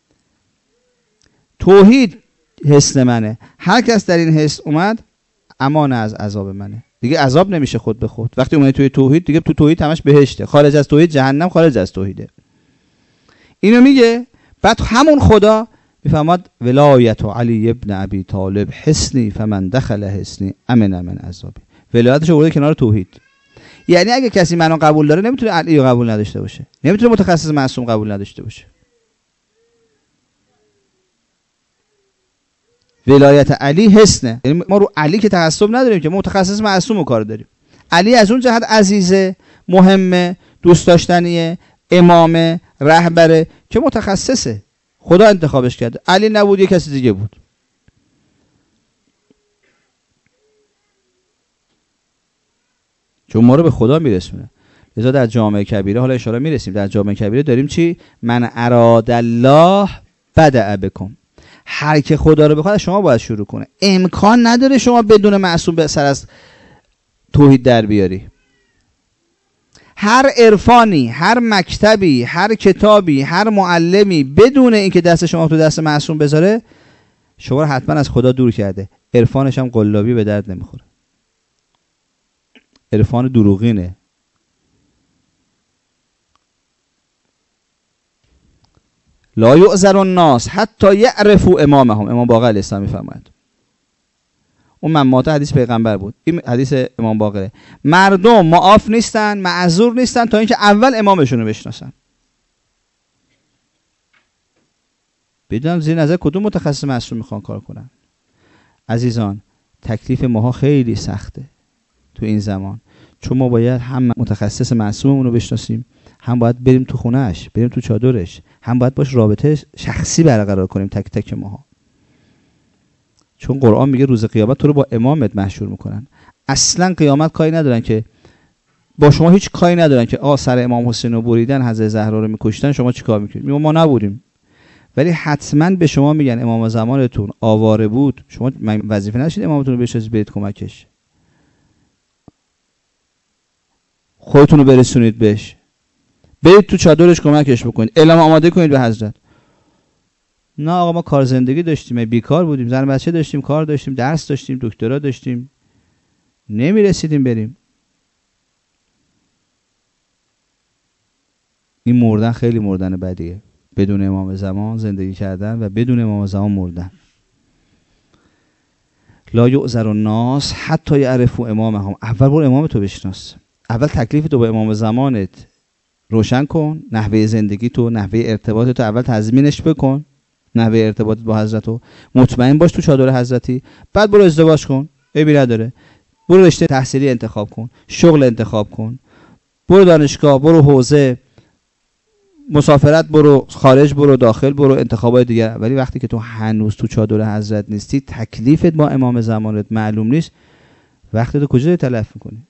توحید حسن منه، هر کس در این حس اومد امان از عذاب منه، دیگه عذاب نمیشه خود به خود. وقتی اومدی توی توحید دیگه تو توحید همش بهشته، خارج از توحید جهنم، خارج از توحیده. اینو میگه. بعد همون خدا میفهمد ولایت علی ابن ابی طالب حسنی فمن دخل حسنی امن من عذابی. ولایتش آورده کنار توحید. یعنی اگه کسی منو قبول داره نمیتونه علی رو قبول نداشته باشه، نمیتونه متخصص معصوم قبول نداشته باشه. ولایت علی حسنه، یعنی ما رو علی که تعصب نداریم که، ما متخصص معصوم رو کار داریم. علی از اون جهت عزیزه، مهمه، دوست داشتنیه، امامه، رهبره که متخصصه، خدا انتخابش کرده. علی نبود یه کسی دیگه بود. چون ما رو به خدا میرسونه. لذا در جامعه کبیره، حالا ان شاء الله میرسیم، در جامعه کبیره داریم چی؟ من اراد الله بدأ بکم. هر که خدا رو بخواد شما باید شروع کنه. امکان نداره شما بدون معصوم به سر از توحید در بیاری. هر عرفانی، هر مکتبی، هر کتابی، هر معلمی بدون اینکه دست شما تو دست معصوم بذاره شما رو حتما از خدا دور کرده. عرفانش هم قلابی به درد نمیخوره. عرفان دروغینه. لا یعذر الناس حتی یعرفوا امامهم. امام باقر علیه السلام میفرماید. اون من مات حدیث پیغمبر بود، این حدیث امام باقره. مردم معاف نیستن، معذور نیستن تا اینکه اول امامشون رو بشناسن. بدونم زیر نظر کدوم متخصص معصوم میخوان کار کنن. عزیزان تکلیف ماها خیلی سخته تو این زمان، چون ما باید هم متخصص معصوممون رو بشناسیم، هم باید بریم تو خونهش، بریم تو چادرش، هم باید باش رابطه شخصی برقرار کنیم تک تک ماها. چون قرآن میگه روز قیامت تو رو با امامت محشور میکنن. اصلا قیامت کاری ندارن که با شما، هیچ کاری ندارن که سر امام حسین رو بریدن، حضرت زهرا رو میکشتن، شما چیکار میکنید؟ ما نبودیم. ولی حتما به شما میگن امام زمانتون آواره بود، شما وظیفه نداشتید امامتون رو بشناسید برید کمکش، خودتون رو برسونید بهش، برید تو چادرش کمکش بکنید، اعلام آماده کنید به حضرت. نه آقا ما کار زندگی داشتیم، بیکار بودیم، زن بچه داشتیم، کار داشتیم، درس داشتیم، دکترا داشتیم، نمیرسیدیم بریم. این مردن خیلی مردن بدیه، بدون امام زمان زندگی کردن و بدون امام زمان مردن. لا یعذر الناس حتی یعرفوا امامهم. اول برو امام تو بشناس، اول تکلیف تو با امام زمانت روشن کن، نحوه زندگی تو، نحوه ارتباط تو اول تضمینش بکن، نحوه ارتباط با حضرت رو مطمئن باش تو چادر حضرتی، بعد برو ازدواج کن، عیبی نداره. برو رشته تحصیلی انتخاب کن، شغل انتخاب کن، برو دانشگاه، برو حوزه، مسافرت برو، خارج برو، داخل برو، انتخابات دیگه. ولی وقتی که تو هنوز تو چادر حضرت نیستی، تکلیفت با امام زمانت معلوم نیست، وقتی تو کجا تلف میکنی؟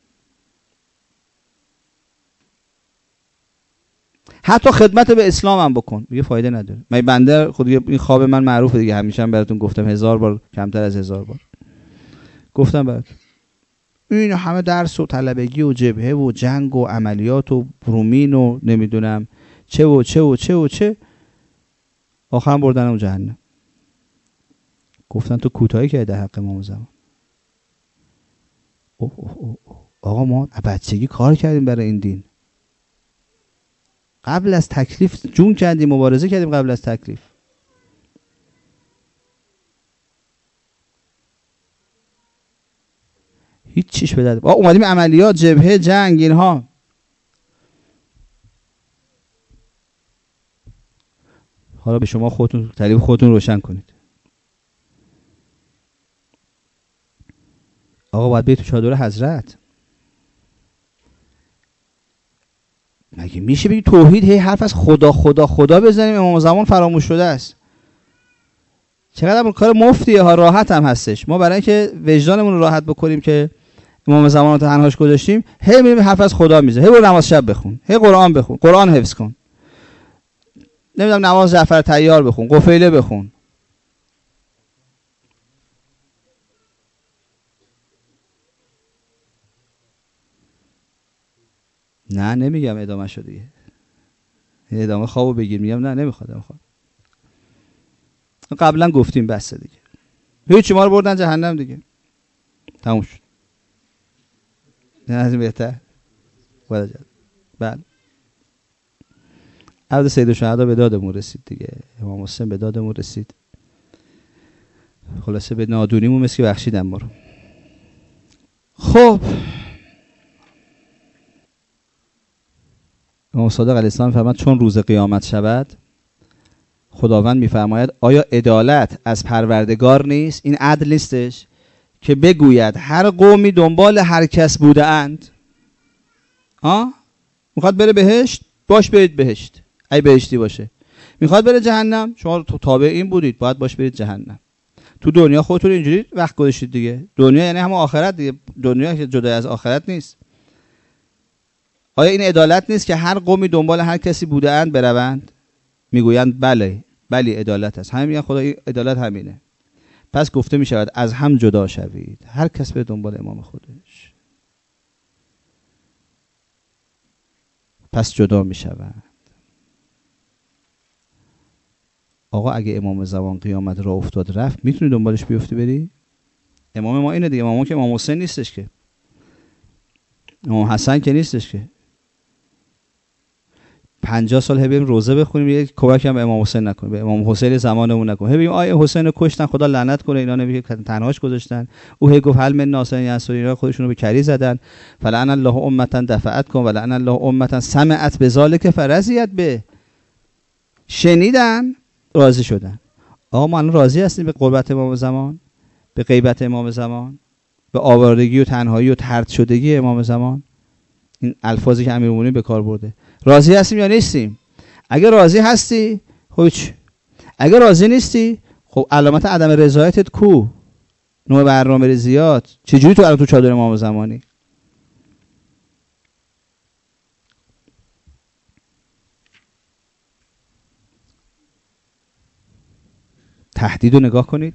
حتی خدمت به اسلام هم بکن، میگه فایده نداره. من بنده خود این خواب من معروفه دیگه، همیشه هم براتون گفتم 1000 بار، کمتر از 1000 بار گفتم براتون. این همه درس و طلبگی و جبهه و جنگ و عملیات و برومین و نمیدونم چه و چه و چه و چه، آخرم بردنم جهنم. گفتن تو کوتاهی کردی در حق امام زمان. آقا ما بچگی کار کردیم برای این دین، قبل از تکلیف جون کردیم، مبارزه کردیم قبل از تکلیف. هیچ چیش به درد. اومدیم عملیات، جبهه، جنگ، اینها. حالا به شما خودتون تکلیف خودتون روشن کنید. آقا باید برید تو چادر حضرت. مگه میشه بگی توحید هی حرف از خدا خدا خدا بزنیم؟ امام زمان فراموش شده است. چقدر کار مفتیه ها، راحت هم هستش. ما برای اینکه وجدانمون رو راحت بکنیم که امام زمان رو تنهاش گذاشتیم، هی میریم حرف از خدا میزنیم. هی برو نماز شب بخون، هی قرآن بخون، قرآن حفظ کن، نمیدونم نماز جعفر طیار بخون، قفیله بخون. نه نمیگم ادامه شو دیگه، ادامه خوابو بگیر. میگم نه نمیخواد. قبلا گفتیم بس دیگه، هیچ ما رو بردن جهنم دیگه، تموم شد. نه از این بهتر. بله. عبد سید الشهدا به دادمون رسید دیگه، امام حسین به دادمون رسید. خلاصه به نادونیمون مثل که بخشیدن ما رو. خب امام صادق علیه السلام می‌فرماید چون روز قیامت شود، خداوند می‌فرماید آیا عدالت از پروردگار نیست؟ این عدل نیستش که بگوید هر قومی دنبال هر کس بوده اند. میخواد بره بهشت، باش برید بهشت ای بهشتی باشه. میخواد بره جهنم، شما تابع این بودید، باید باش برید جهنم. تو دنیا خودتون اینجوری وقت گذاشتید دیگه. دنیا یعنی هم آخرت دیگه، دنیا که جدا از آخرت نیست. آیا این عدالت نیست که هر قومی دنبال هر کسی بوده اند بروند؟ میگویند بله عدالت است. همین میگن خدا عدالت همینه. پس گفته می شود از هم جدا شوید، هر کس به دنبال امام خودش. پس جدا می شود. آقا اگه امام زمان قیامت را افتاد رفت، میتونی دنبالش بیفتی بری؟ امام ما اینه دیگه. امام که امام حسین نیستش که، امام حسن که نیستش که. 50 سال بریم روزه بخونیم، یک کمک هم به امام حسین نکنیم، به امام حسین زمانمون نکنیم. ببینیم آیه حسین رو کشتن، خدا لعنت کنه، اینا نمیگه تنهاش گذاشتن. او هی گفت هل من ناصر ینصر، اینا خودشون رو به کری زدن. فلعن الله امه دفعت کن ولعن الله امه سمعت بذلک فرضیت به. شنیدن راضی شدن. آقا ما الان راضی هستیم به قربت امام زمان، به غیبت امام زمان، به آوارگی و تنهایی و طرد شدگی امام زمان؟ این الفاظی که امیرالمومنین به کار برده. راضی هستیم یا نیستیم؟ اگه راضی هستی خب، اگه راضی نیستی خب علامت عدم رضایتت کو؟ نوع برنامه زیاد. چجوری تو الان تو چادر امام زمانی؟ تهدید رو نگاه کنید.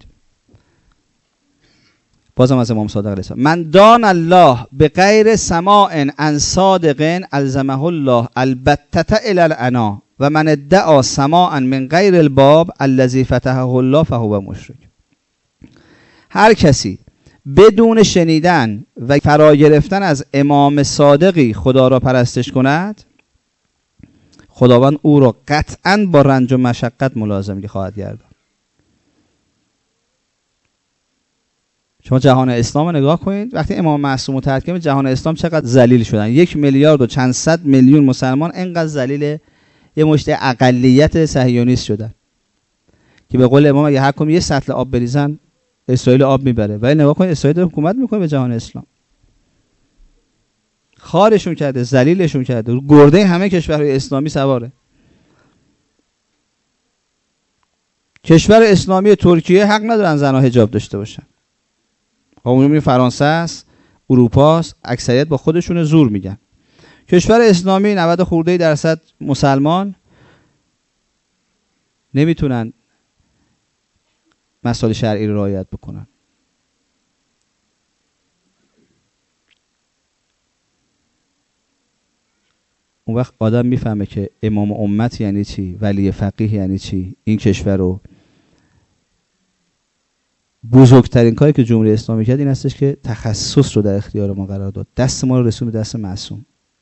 بازم از امام صادق علیه السلام: من دان الله به غیر سماع عن صادق الزمه الله البتة الی العنا و من ادعا سماعا من غیر الباب الذی فتحه الله فهو مشرک. هر کسی بدون شنیدن و فرا گرفتن از امام صادقی خدا را پرستش کند، خداوند او را قطعاً با رنج و مشقت ملازم خواهد گرداند. شما جهان اسلام رو نگاه کنید، وقتی امام معصوم رو ترک کنید جهان اسلام چقدر ذلیل شدن. 1 میلیارد و چند صد میلیون مسلمان اینقدر ذلیل یه مشت اقلیت صهیونیست شدن که به قول امام اگه هر کدوم یه سطل آب بریزن اسرائیل آب میبره. ولی نگاه کنید اسرائیل حکومت میکنه به جهان اسلام، خارشون کرده، ذلیلشون کرده، گرده همه کشورهای اسلامی سواره. کشور اسلامی ترکیه حق ندارن زنها حجاب داشته باشن. اون فرانسه است، اروپا است، اکثریت با خودشون زور میگن. کشور اسلامی 90 خورده درصد مسلمان نمیتونن مسائل شرعی رو رعایت بکنن. اون وقت آدم میفهمه که امام امت یعنی چی، ولی فقیه یعنی چی. این کشور رو بزرگترین کاری که جمهوری اسلامی کرد این هستش که تخصص رو در اختیار ما قرار داد، دست ما رو رسون به دست معصوم.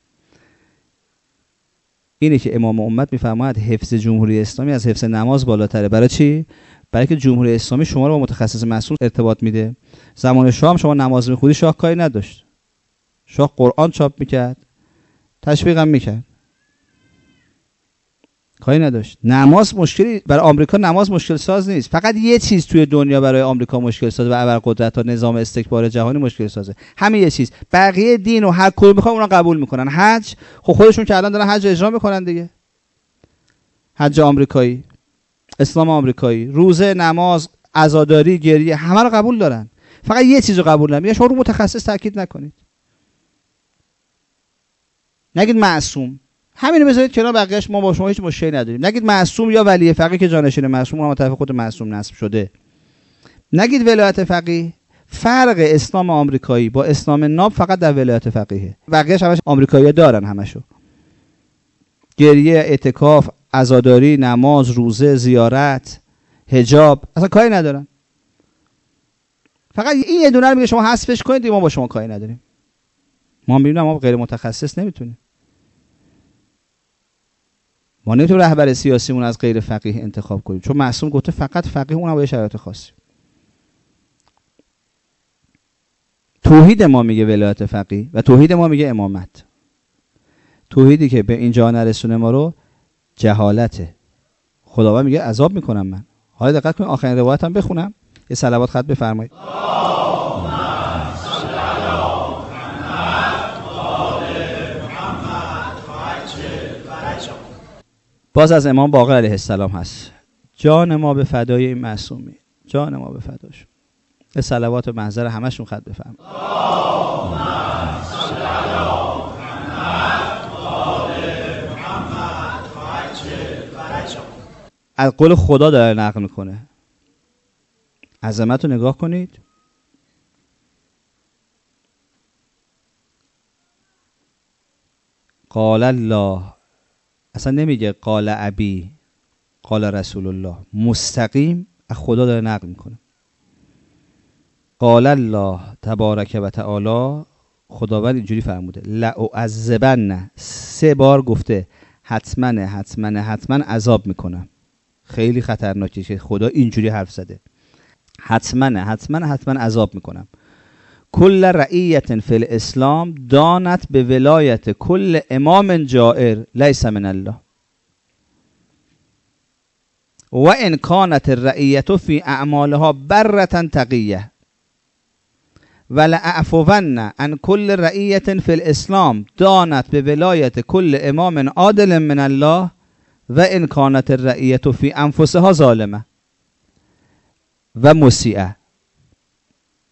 اینه که امام امت میفرماید حفظ جمهوری اسلامی از حفظ نماز بالاتره. برای چی؟ برای که جمهوری اسلامی شما رو با متخصص معصوم ارتباط میده. زمان شاه هم شما نماز میخوندی، شاه کاری نداشت، شاه قرآن چاپ میکرد، تشویق هم میکرد، کاری نداشت. نماز مشکلی برای آمریکا، نماز مشکل ساز نیست. فقط یه چیز توی دنیا برای آمریکا مشکل ساز و ابرقدرت ها نظام استکبار جهانی مشکل سازه، همین یه چیز. بقیه دین و هر کدوم میخوان اونا قبول میکنن. حج، خب خودشون که الان دارن حج اجرا میکنن دیگه، حج آمریکایی، اسلام آمریکایی، روزه، نماز، عزاداری، گریه، همه رو قبول دارن. فقط یه چیزو قبول نمیکنن. شما رو متخصص تاکید نکنید، نگید معصوم، همینو بذارید کنار، بقیه‌اش ما با شما هیچ مشکلی نداریم. نگید معصوم یا ولی فقیه که جانشین معصوم اونم طرف خود معصوم نصب شده. نگید ولایت فقیه. فرق اسلام آمریکایی با اسلام ناب فقط در ولایت فقیه. بقیه‌اش همش آمریکایی‌ها دارن، همشو. گریه، اعتکاف، عزاداری، نماز، روزه، زیارت، حجاب، اصلا کاری ندارن. فقط این یه دونه رو میگه شما حذفش کنید، ما با شما کاری نداریم. ما می‌بینیم ما غیر متخصص نمیتونیم. ما نمیتونیم رهبر سیاسیمون از غیر فقیه انتخاب کنیم، چون معصوم گفته فقط فقیه، اونم با شرایط خاصی. توحید ما میگه ولایت فقیه و توحید ما میگه امامت. توحیدی که به اینجا نرسونه ما رو جهالته. خداوند میگه عذاب میکنم من. حالا دقت کنید، آخرین روایت هم بخونم، یه صلوات خط بفرمایید. باز از امام باقر علیه السلام هست: جان ما به فدای این معصومی، جان ما به فداشون. به صلوات و محضر همشون خط بفرمایید. از قول خدا داره نقل میکنه. عظمت رو نگاه کنید. قال الله، اصلا نمیگه قال ابی قال رسول الله، مستقیم از خدا داره نقل میکنه. قال الله تبارک و تعالی، خداوند اینجوری فرموده: لأعذبن، 3 بار گفته حتما عذاب میکنم. خیلی خطرناکه که خدا اینجوری حرف زده. حتما عذاب میکنم. کل رعیت فی الاسلام دانت به ولایت کل امام جائر لیس من الله و ان کانت الرعیت فی اعمالها برة تقیه ولأعفون عن کل رعیت فی الاسلام دانت به ولایت کل امام عادل من الله و ان کانت الرعیت فی انفسها ظالمه و مسیئه.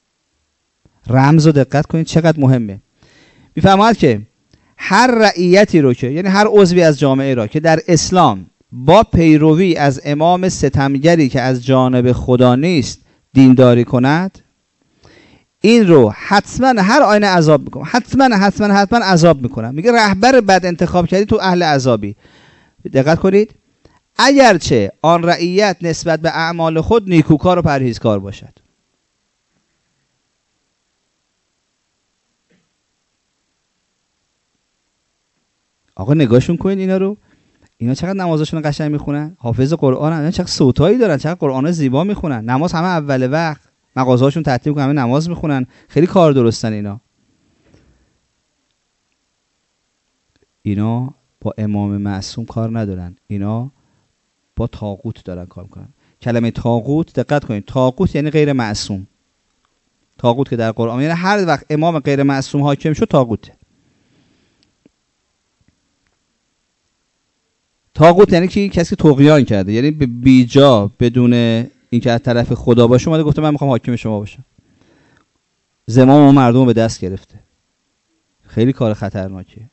رمز رو دقت کنید چقدر مهمه. میفرماید که هر رعیتی رو که یعنی هر عضوی از جامعه را که در اسلام با پیروی از امام ستمگری که از جانب خدا نیست دینداری کند، این رو حتما هر آینه عذاب میکنه، حتما عذاب میکنن. میگه رهبر بد انتخاب کردی تو اهل عذابی. دقت کنید، اگرچه آن رعیت نسبت به اعمال خود نیکوکار و پرهیزکار باشد. آقا نگاهشون کنید اینا رو، اینا چقدر نمازشون قشنگ میخونن، حافظ قرآن هستن، چقدر صوتایی دارن، چقدر قرآن زیبا میخونن، نماز همه اول وقت، مغازه‌هاشون ترتیب میکنن، همه نماز میخونن، خیلی کار درستن اینا با امام معصوم کار ندارن، اینا با طاغوت دارن کار میکنن. کلمه طاغوت دقت کنید، طاغوت یعنی غیر معصوم. طاغوت که در قرآن یعنی هر وقت امام غیر معصوم حاکم شد طاغوته. طاغوت یعنی کی؟ کسی که طغیان کرده، یعنی به بیجا بدون اینکه از طرف خدا باشه اومده گفته من میخوام حاکم شما باشم، زمام اون مردم رو به دست گرفته. خیلی کار خطرناکیه.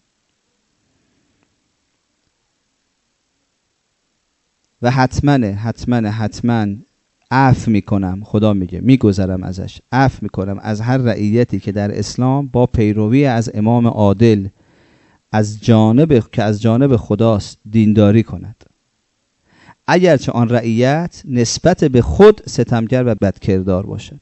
و حتما عفو میکنم، خدا میگه میگذرم ازش، عفو میکنم از هر رعیتی که در اسلام با پیروی از امام عادل از جانب خداست دینداری کند، اگرچه آن رعیت نسبت به خود ستمگر و بدکردار باشد.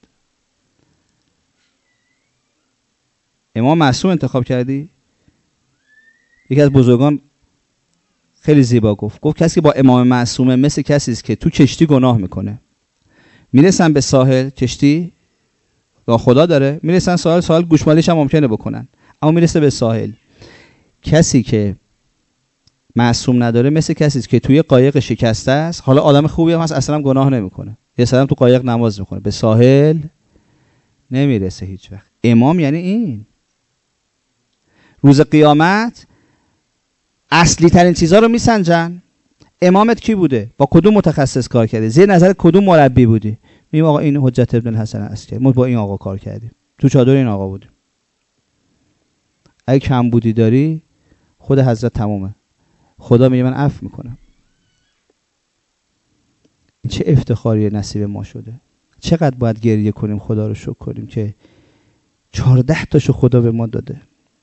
امام معصوم انتخاب کردی؟ یکی از بزرگان خیلی زیبا گفت کسی که با امام معصومه مثل کسی است که تو کشتی گناه میکنه، میرسن به ساحل، کشتی خدا داره، میرسن ساحل گوشمالیش هم ممکنه بکنن، اما میرسه به ساحل. کسی که معصوم نداره مثل کسی است که توی قایق شکسته است، حالا آدم خوبی هم هست اصلا گناه نمیکنه، یه سلام تو قایق نماز میکنه، به ساحل نمیرسه هیچ وقت. امام یعنی این. روز قیامت اصلی ترین چیزها رو میسنجن. امامت کی بوده؟ با کدوم متخصص کار کردی؟ زیر نظر کدوم مربی بودی؟ میگم آقا این حجت ابن الحسن عسکری، ما با این آقا کار کردیم، تو چادر این آقا بودیم. اگه کم بودی داری خود حضرت تمومه، خدا میگه من عفو میکنم. این چه افتخاری نصیب ما شده. چقدر باید گریه کنیم، خدا رو شکر کنیم که 14 تاشو خدا به ما داده.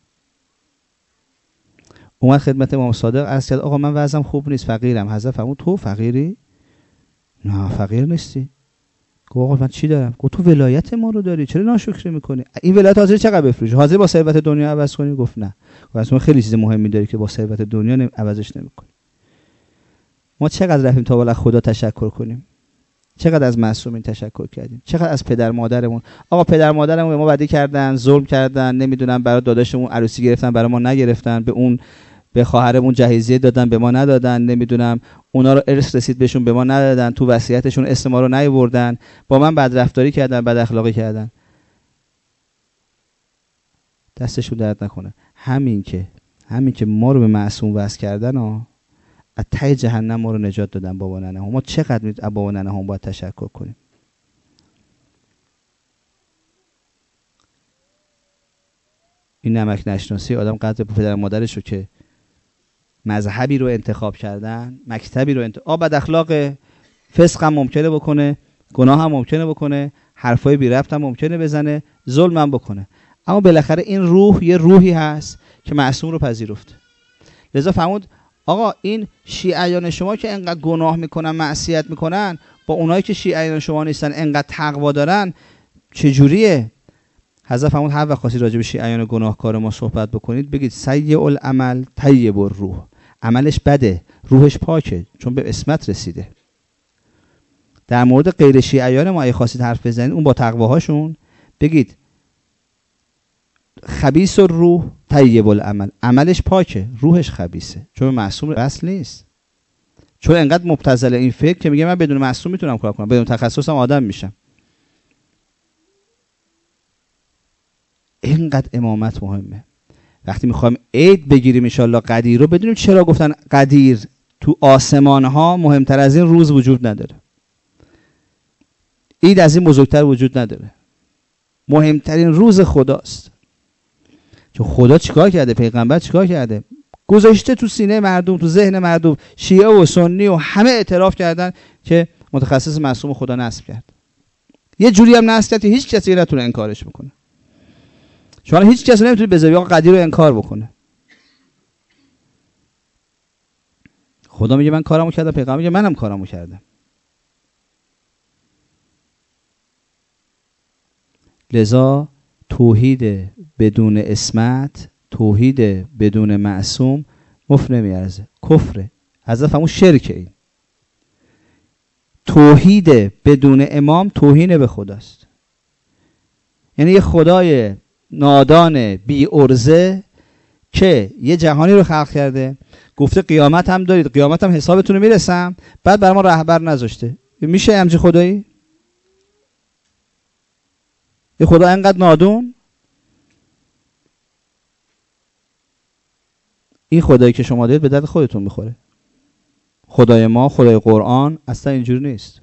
اومد خدمت امام صادق عرض کرد آقا من وضعم خوب نیست، فقیرم. حضرت فرمود تو فقیری؟ نه فقیر نیستی. گفت آقا من چی دارم؟ گفت تو ولایت ما رو داری، چرا ناشکری میکنی؟ این ولایت حاضر چقدر بفروشی؟ حاضر با ثروت دنیا عوض کنی؟ گفت نه. گفت اصلا خیلی چیز مهمی داری که با ثروت دنیا عوضش نمیکنی. ما چقدر رفتیم تا بالا خدا تشکر کنیم، چقدر از معصومین تشکر کردیم، چقدر از پدر مادرمون. آقا پدر مادرمون به ما بدی کردن، ظلم کردن، نمیدونم برای داداشمون عروسی گرفتن برای ما نگرفتن، به خواهرمون جهیزیه دادن به ما ندادن، نمیدونم اونا رو ارث رسید بهشون به ما ندادن، تو وصیتشون اسم ما رو نیاوردن، با من بد رفتاری کردن، بد اخلاقی کردن. دستشون درد نکنه. همین که ما رو به معصوم وصل کردن از ته جهنم ما رو نجات دادن بابا ننه هم. ما چقدر از بابا ننه هم باید تشکر کنیم. این نمک نشناسی آدم قدر پدر مادرش رو که مذهبی رو انتخاب کردن، مکتبی رو بد اخلاق، فسق هم ممکنه بکنه، گناه هم ممکنه بکنه، حرفای بی ربط هم ممکنه بزنه، ظلم هم بکنه، اما بالاخره این روح یه روحی هست که معصوم رو پذیرفت. لذا فرمود آقا این شیعیان شما که انقدر گناه میکنن، معصیت میکنن، با اونایی که شیعیان شما نیستن انقدر تقوا دارن چجوریه؟ حضرت فرمود هر وقت خواستید راجع به شیعیان گناهکار ما صحبت بکنید بگید سیء العمل طیب الروح، عملش بده روحش پاکه چون به عصمت رسیده. در مورد غیر شیعیان ما اگه خواستید حرف بزنید اون با تقواهاشون بگید خبیث الروح طیب العمل، عملش پاکه روحش خبیثه چون معصوم اصل نیست. چون انقدر مبتذل این فکر که میگه من بدون معصوم میتونم کار کنم، بدون تخصصم آدم میشم. اینقدر امامت مهمه. وقتی میخوایم عید بگیریم ان شاءالله قدیر رو بدونیم چرا گفتن قدیر تو آسمان ها مهمتر از این روز وجود نداره، عید از این بزرگتر وجود نداره. مهمترین روز خداست. چون خدا چیکار کرده؟ پیغمبر چیکار کرده؟ گذاشته تو سینه مردم، تو ذهن مردم، شیعه و سنی و همه اعتراف کردن که متخصص معصوم خدا نصب کرد. یه جوری هم نصب کرد که هیچ کسی نتونه انکارش بکنه. شما هیچ کسی نمیتونه بذاری آقا قدیر رو انکار بکنه. خدا میگه من کارمو کردم، پیغمبر میگه منم کارمو کردم. لذا توحید بدون اسمت، توحید بدون معصوم مفت نمیارزه، کفره. حذف همون شرکه. این توحید بدون امام توهین به خداست. یعنی یه خدای نادان بی ارزه که یه جهانی رو خلق کرده، گفته قیامت هم دارید، قیامت هم حسابتون رو میرسم، بعد برای ما رهبر نذاشته. میشه همچین خدایی؟ یه خدا اینقدر نادون؟ این خدایی که شما دارید به درد خودتون میخوره. خدای ما، خدای قرآن اصلا اینجوری نیست.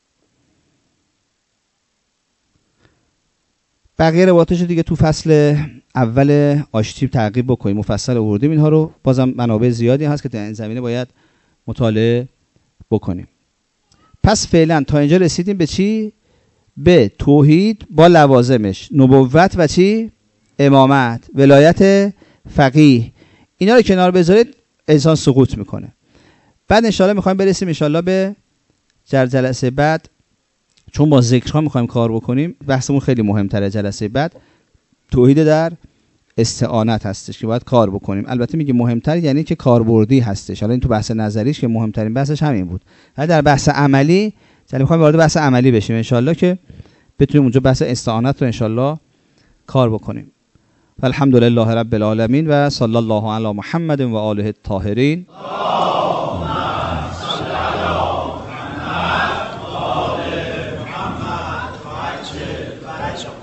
بقیه روایاتش دیگه تو فصل اول آشتیب تعقیب بکنیم، مفصل آوردیم اینها رو. بازم منابع زیادی هست که در این زمینه باید مطالعه بکنیم. پس فعلا تا اینجا رسیدیم به چی؟ به توحید با لوازمش، نبوت و چی؟ امامت، ولایت فقیه. اینا رو کنار بذارید انسان سقوط میکنه. بعد انشالله میخوایم برسیم انشالله به جلسه بعد، چون با ذکرها میخوایم کار بکنیم، بحثمون خیلی مهمتره. جلسه بعد توحید در استعانت هستش که باید کار بکنیم. البته میگه مهمتر یعنی که کاربردی هستش. حالا این تو بحث نظریش که مهمترین بحثش همین بود. ولی در بحث عملی میخوایم وارد بحث عملی بشیم انشالله که بتونیم اونجا بحث استعانت رو انشالله کار بکنیم. الحمدلله رب العالمین و صلی الله علی محمد و آله الطاهرین. Muhammad,